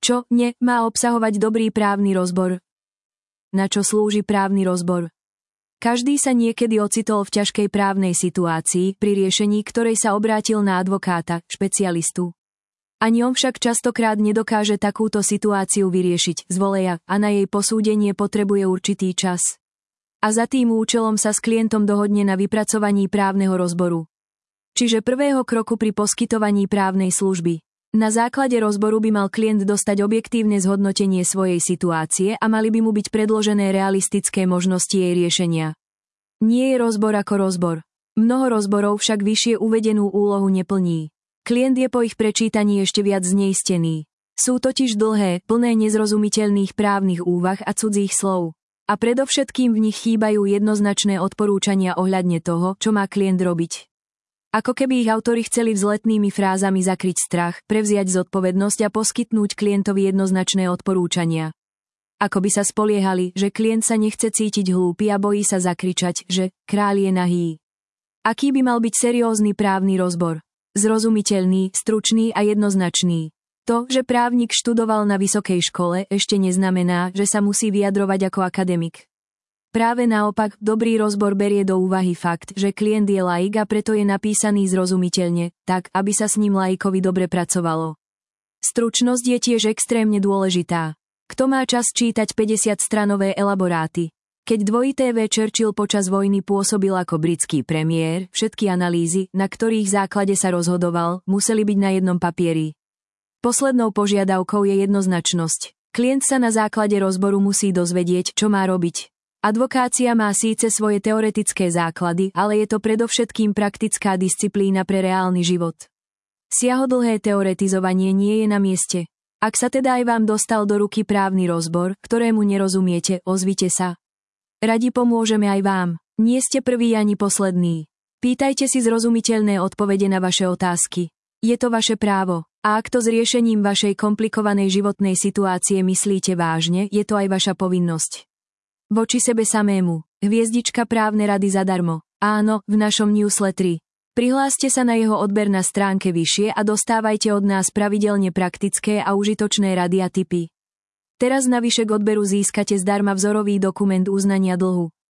Čo má obsahovať dobrý právny rozbor? Na čo slúži právny rozbor? Každý sa niekedy ocitol v ťažkej právnej situácii, pri riešení ktorej sa obrátil na advokáta, špecialistu. Ani on však častokrát nedokáže takúto situáciu vyriešiť z voleja a na jej posúdenie potrebuje určitý čas. A za tým účelom sa s klientom dohodne na vypracovaní právneho rozboru. Čiže prvého kroku pri poskytovaní právnej služby. Na základe rozboru by mal klient dostať objektívne zhodnotenie svojej situácie a mali by mu byť predložené realistické možnosti jej riešenia. Nie je rozbor ako rozbor. Mnoho rozborov však vyššie uvedenú úlohu neplní. Klient je po ich prečítaní ešte viac zneistený. Sú totiž dlhé, plné nezrozumiteľných právnych úvah a cudzích slov. A predovšetkým v nich chýbajú jednoznačné odporúčania ohľadne toho, čo má klient robiť. Ako keby ich autori chceli vzletnými frázami zakryť strach, prevziať zodpovednosť a poskytnúť klientovi jednoznačné odporúčania. Ako by sa spoliehali, že klient sa nechce cítiť hlúpy a bojí sa zakričať, že kráľ je nahý. Aký by mal byť seriózny právny rozbor? Zrozumiteľný, stručný a jednoznačný. To, že právnik študoval na vysokej škole, ešte neznamená, že sa musí vyjadrovať ako akademik. Práve naopak, dobrý rozbor berie do úvahy fakt, že klient je laik a preto je napísaný zrozumiteľne, tak, aby sa s ním laikovi dobre pracovalo. Stručnosť je tiež extrémne dôležitá. Kto má čas čítať 50-stranové elaboráty? Keď dvojité V. Churchill počas vojny pôsobil ako britský premiér, všetky analýzy, na ktorých základe sa rozhodoval, museli byť na jednom papieri. Poslednou požiadavkou je jednoznačnosť. Klient sa na základe rozboru musí dozvedieť, čo má robiť. Advokácia má síce svoje teoretické základy, ale je to predovšetkým praktická disciplína pre reálny život. Siahodlhé teoretizovanie nie je na mieste. Ak sa teda aj vám dostal do ruky právny rozbor, ktorému nerozumiete, ozvite sa. Radi pomôžeme aj vám. Nie ste prvý ani posledný. Pýtajte si zrozumiteľné odpovede na vaše otázky. Je to vaše právo. A ak to s riešením vašej komplikovanej životnej situácie myslíte vážne, je to aj vaša povinnosť. Voči sebe samému. Hviezdička právne rady zadarmo. Áno, v našom newsletteri. Prihláste sa na jeho odber na stránke vyššie a dostávajte od nás pravidelne praktické a užitočné rady a tipy. Teraz navyše k odberu získate zdarma vzorový dokument uznania dlhu.